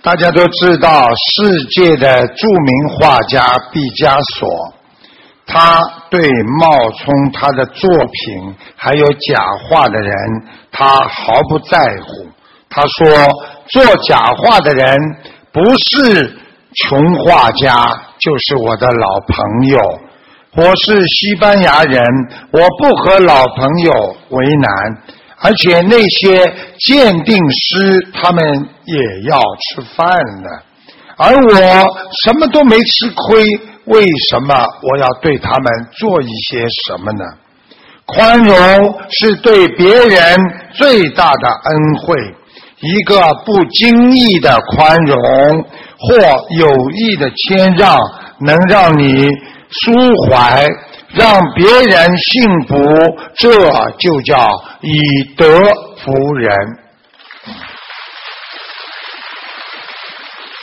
大家都知道，世界的著名画家毕加索，他对冒充他的作品还有假画的人，他毫不在乎。他说，做假画的人不是穷画家，就是我的老朋友。我是西班牙人，我不和老朋友为难，而且那些鉴定师他们也要吃饭的，而我什么都没吃亏，为什么我要对他们做一些什么呢？宽容是对别人最大的恩惠，一个不经意的宽容或有意的谦让，能让你抒怀，让别人幸福，这就叫以德服人。